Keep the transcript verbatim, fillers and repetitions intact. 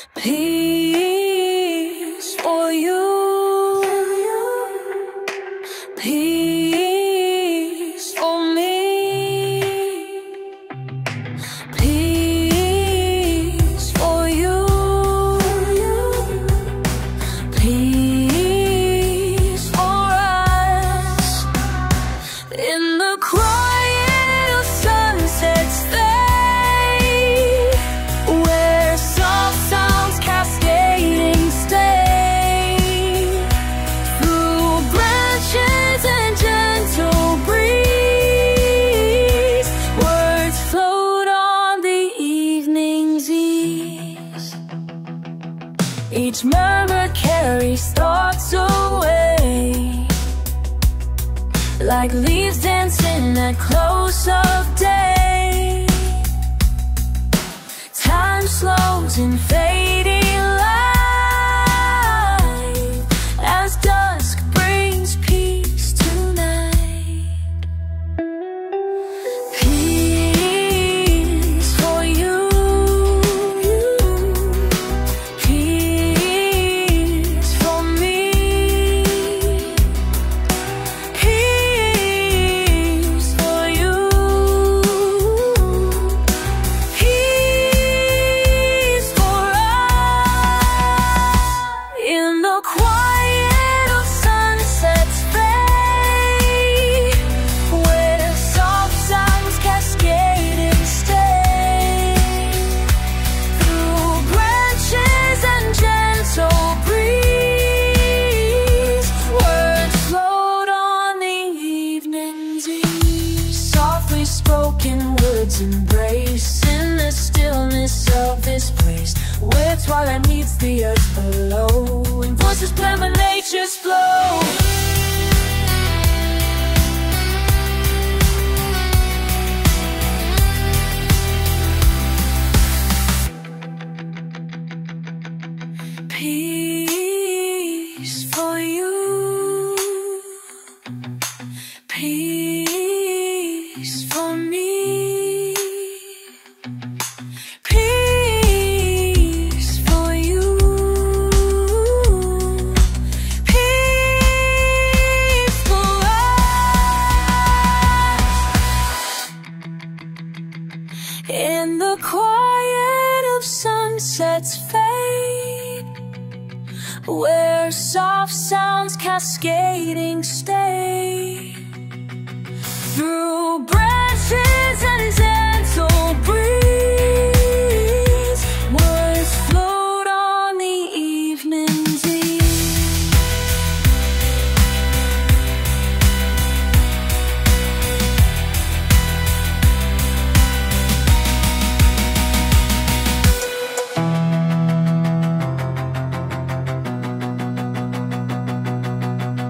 Peace for you, peace for me, peace for you, peace for us. In the quiet of sunset's fade, where soft sounds cascading stay, through branches and gentle breeze, words float on the evening's ease. Each murmur carries thoughts away, like leaves dancing at close of day. Time slows in fading light, as dusk brings peace tonight. Peace for you, peace for me, peace for you, peace for us. In the quiet of sunset's fade, where soft sounds cascading stay, through branches and gentle breeze, words float on the evening's ease. Softly spoken words embrace in the stillness of this place, where twilight meets the earth below, and voices blend with nature's flow. Peace for you, peace for me, peace for you, peace for us. In the quiet of sunset's fade, where soft sounds cascading stay, through branches and